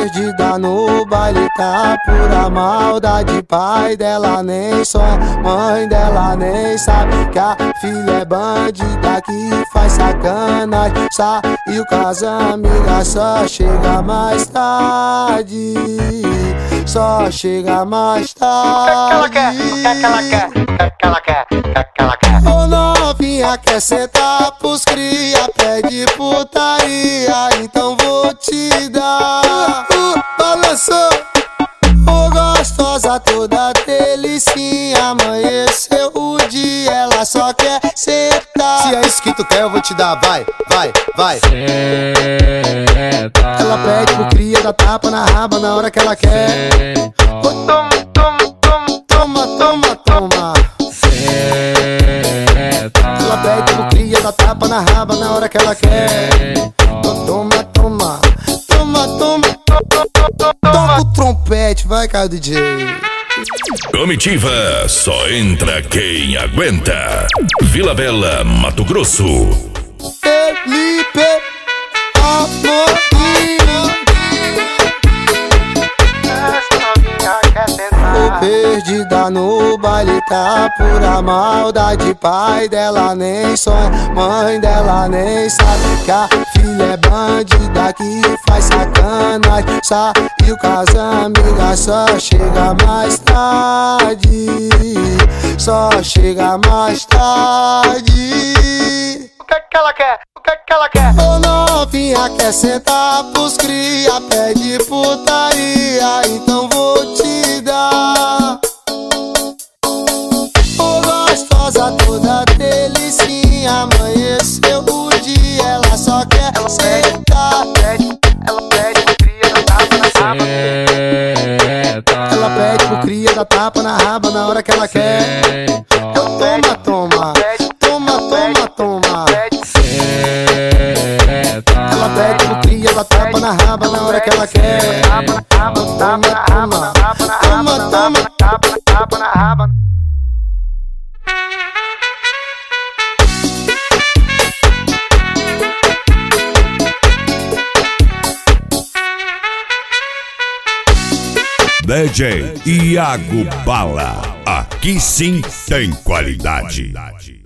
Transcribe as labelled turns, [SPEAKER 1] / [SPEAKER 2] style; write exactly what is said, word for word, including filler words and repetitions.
[SPEAKER 1] perdida no baile, tá pura maldade. Pai dela nem sonha, mãe dela nem sabe que a filha é bandida que faz sacanagem. Saiu com as amigas, só chega mais tarde, só chega mais tarde.
[SPEAKER 2] O que é que ela quer? O que é que ela quer? O que é que ela quer?
[SPEAKER 1] Ô novinha, quer sentar pros cria, pede putaria, então vou te dar. Uh, balançou, ô gostosa toda delicinha, amanheceu o dia, ela só quer sentar.
[SPEAKER 3] Se é isso que tu quer, eu vou te dar, vai, vai, vai.
[SPEAKER 1] Senta. Ela pede pro cria, dá tapa na raba na hora que ela quer. Ô, toma, toma, toma, toma, toma, toma. Ela pede pro cria, dá tapa na raba na hora que ela quer. Toma, toma, toma, toma. Toca o trompete, vai, cara, D J.
[SPEAKER 4] Comitiva, só entra quem aguenta. Vila Bela, Mato Grosso.
[SPEAKER 1] Felipe Amorim. Tô perdida no baile, tá pura maldade. Pai dela nem sonha, mãe dela nem sabe que a filha é bandida que faz sacanagem. Saiu com as amigas, só chega mais tarde, só chega mais tarde.
[SPEAKER 2] O que é que ela quer? O que é que ela quer?
[SPEAKER 1] Ô novinha, quer sentar pros cria, pede putaria, então vou te dar. Ô gostosa toda delicinha, amanheceu o dia, ela só quer ela sentar.
[SPEAKER 2] Pede, ela pede pro cria, dá tapa na raba.
[SPEAKER 1] Ela pede pro cria, dá tapa na raba na hora que ela quer. Então toma, toma, toma, toma, toma. Ela pede pro cria, dá tapa na raba na hora que ela quer. Toma, toma, toma, toma, toma.
[SPEAKER 2] Tapa na raba.
[SPEAKER 4] D J Iago Bala. Aqui sim tem qualidade.